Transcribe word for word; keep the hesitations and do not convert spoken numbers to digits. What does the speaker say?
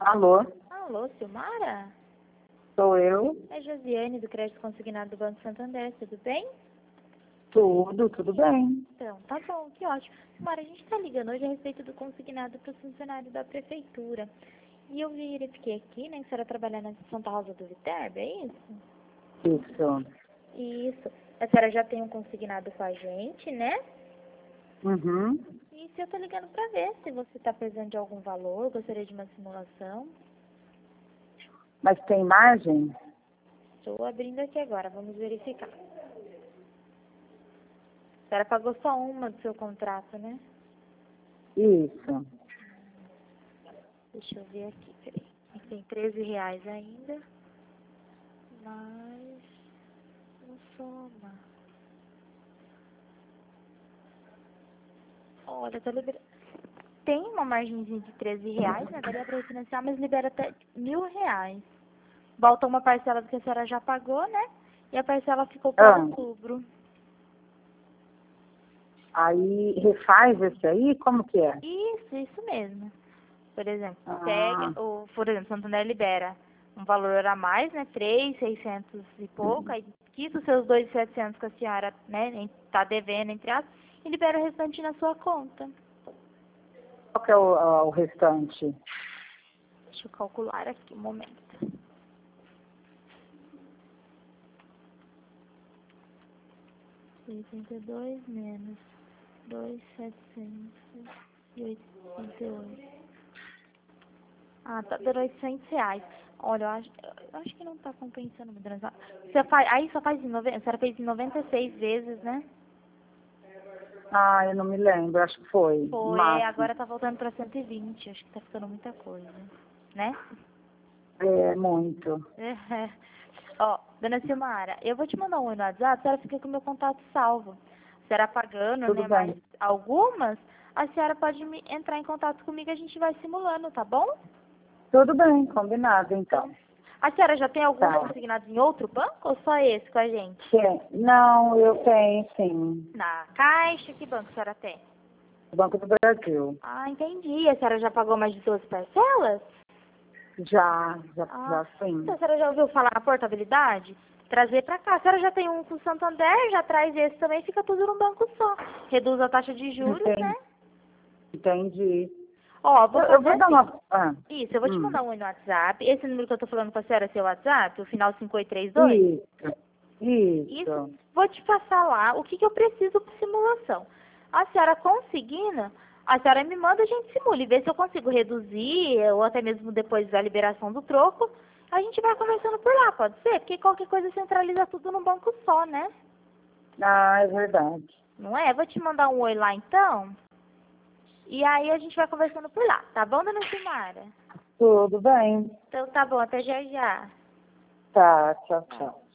Alô, Alô, Silmara? sou eu. É Josiane, do Crédito Consignado do Banco Santander, tudo bem? Tudo, tudo bem. Então, tá bom, que ótimo. Silmara, a gente tá ligando hoje a respeito do consignado para o funcionário da prefeitura. E eu verifiquei aqui, né, que a senhora trabalha na Santa Rosa do Viterbo, é isso? Isso. Isso. A senhora já tem um consignado com a gente, né? Uhum. E se eu tô ligando pra ver se você tá precisando de algum valor, gostaria de uma simulação. Mas tem margem? Estou abrindo aqui agora, vamos verificar. A senhora pagou só uma do seu contrato, né? Isso. Deixa eu ver aqui, peraí. Tem treze reais ainda. Mas não soma. Olha, tá liberando. Tem uma margenzinha de treze reais, né? Daria pra refinanciar, mas libera até mil reais. Volta uma parcela do que a senhora já pagou, né? E a parcela ficou para Ah, outubro. aí refaz esse aí? Como que é? Isso, isso mesmo. Por exemplo, Ah, pega, ou, por exemplo, Santander libera um valor a mais, né? três, seiscentos e pouco, aí quita os seus dois mil e setecentos que a senhora, né, tá devendo, entre aspas, e libera o restante na sua conta. qual que é o, ah, o restante? Deixa eu calcular aqui um momento. oitenta e dois menos dois mil setecentos e oitenta e oito. Ah, tá dando oitocentos reais. Olha, eu acho, eu acho que não tá compensando muito. Né? Você faz, aí só faz em noventa, a senhora fez em noventa e seis vezes, né? Ah, eu não me lembro, acho que foi. o Foi, é, máximo. agora tá voltando pra cento e vinte. Acho que tá ficando muita coisa, né? É, muito. É. Ó, dona Silmara, eu vou te mandar um oi no WhatsApp, a senhora fica com o meu contato salvo. A senhora pagando, Tudo né, mais bem. algumas, a senhora pode me entrar em contato comigo e a gente vai simulando, tá bom? Tudo bem, combinado então. Então, a senhora já tem alguns Tá. consignados em outro banco ou só esse com a gente? Tem- Não, eu tenho sim. Na Caixa, que banco a senhora tem? O Banco do Brasil. Ah, entendi. A senhora já pagou mais de duas parcelas? Já, já, Ah, já sim. a senhora já ouviu falar na portabilidade? Trazer pra cá. A senhora já tem um com o Santander, já traz esse também, fica tudo num banco só. Reduz a taxa de juros, né? Entendi. Entendi. Ó, vou Eu, eu fazer vou dar assim. uma. Ah, Isso, eu vou te hum. mandar um oi no WhatsApp. Esse número que eu tô falando com a senhora é seu WhatsApp, o final cinco oito três dois? Isso. Isso. Isso. Vou te passar lá o que, que eu preciso para simulação. A senhora conseguindo, a senhora me manda, a gente simula e vê se eu consigo reduzir, ou até mesmo depois da liberação do troco, a gente vai conversando por lá, pode ser? Porque qualquer coisa centraliza tudo num banco só, né? Ah, é verdade. Não é? Vou te mandar um oi lá então, e aí a gente vai conversando por lá, tá bom, dona Silmara? Tudo bem. Então tá bom, até já já. Tá, tchau, Tá. tchau.